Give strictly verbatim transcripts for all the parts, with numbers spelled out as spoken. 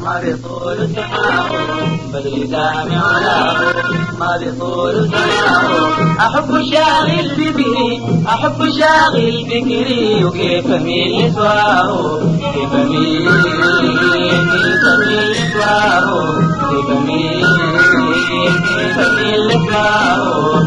ما بطول سماه بدر جامع له ما بطول سماه أحب شاغل بفكري أحب شاغل فكري وكيف أميل لسواه كيف أميل كيف أميل لسواه كيف أميل كيف أميل لسواه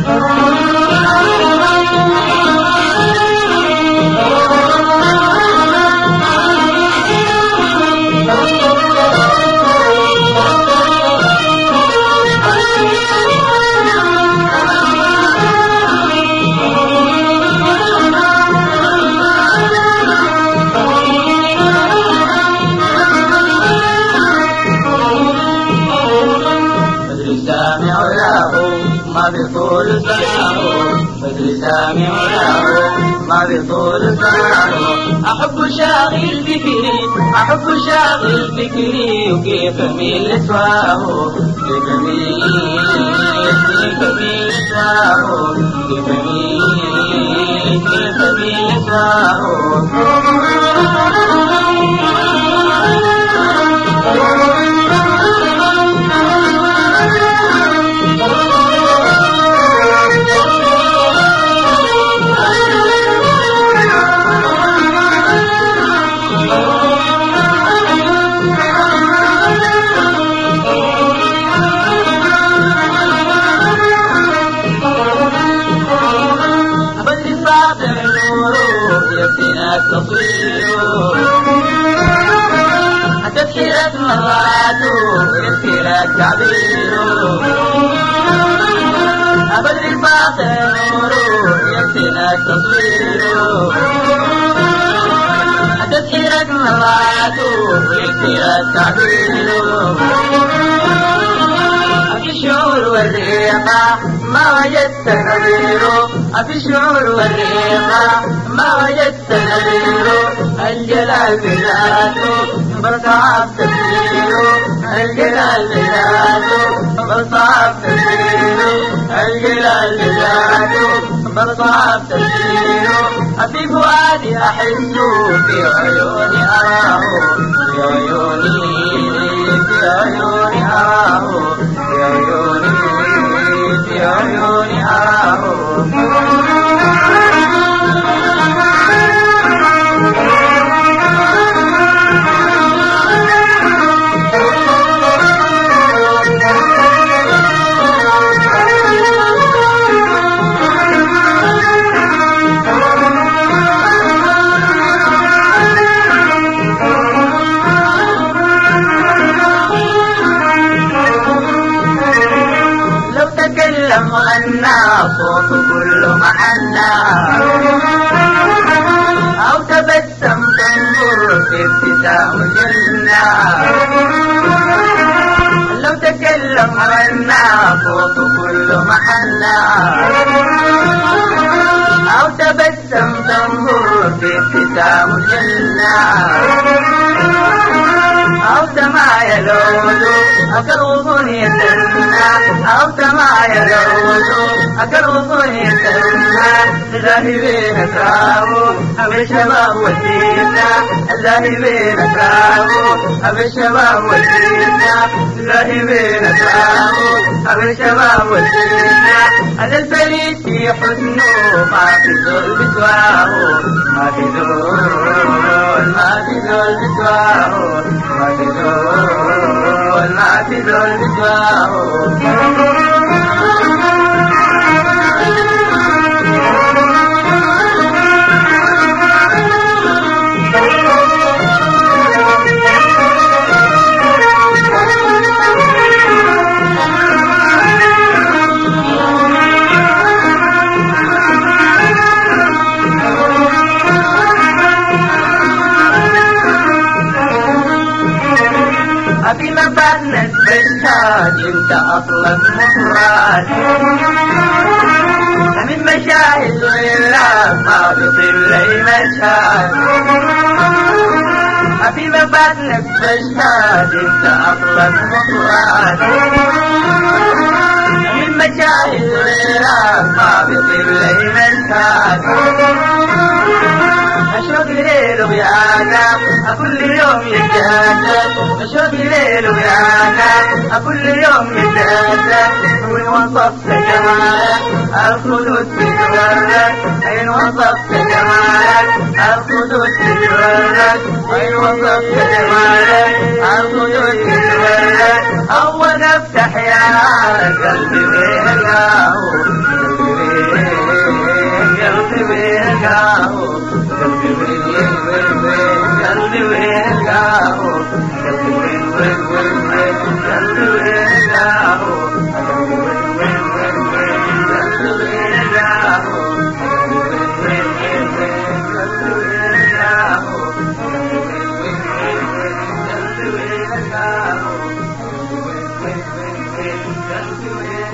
ما بطول سماه بدر سامع له ما بطول سماه أحب شاغل فكري أحب شاغل فكري وكيف أميل لسواه كيف أميل كيف أميل لسواه كيف أميل كيف أميل لسواه تسخيرات مرات يسخيرات تعبير أبد الباطل نور يسخيرات تصوير تسخيرات مرات يسخيرات تعبير أبي الشعور والريقة ما وجدت نظيره أبي الشعور والريقة ما وجدت نظيره الجلال بذاته بصعب تفسيره الجلال بذاته بصعب تفسيره الجلال بذاته بصعب تفسيره أبي فؤادي أحسه في عيوني أراه في عيوني في عيوني أراه في عيوني في عيوني أراه صوت كل محنى أو تبسم تنظر في ابتسام الجنة لو تكلم عنا صوت كل محنى أو تبسم تنظر في ابتسام الجنة أو سماع يلوذ أكروض يتنى أو سماع يلوذ أكروض يتنى ذاهبين أسراه أبي الشباب والسيدنا ذاهبين أسراه أبي الشباب والسيدنا ذاهبين أسراه أبي الشباب والسيدنا هذا البريد في حسنه ما في ذل بسواه ما في ذل ما في ذل بسواه ما في ذل ما في ذل بسواه أبي ما بانت بالشاد انت اصلك مفراد من مشاهد الله ما بطل لي مشهد أبي ما بانت بالشاد انت اصلك مفراد من مشاهد الله ما بطل لي مشهد أشرق ليل ويانا كل يوم يتجدد مشوق ليل ويانا كل يوم يتجدد وإن وصفت جمالك الخدود تتولد إن وصفت جمالك الخدود تتولد إن وصفت جمالك الخدود تتولد أول افتح يا قلبي ويلقاه قلبي ويلقاه قلبي قلبي ويلقاه قلبي وين وين وين وين قلبي ويلقاه قلبي ويلقاه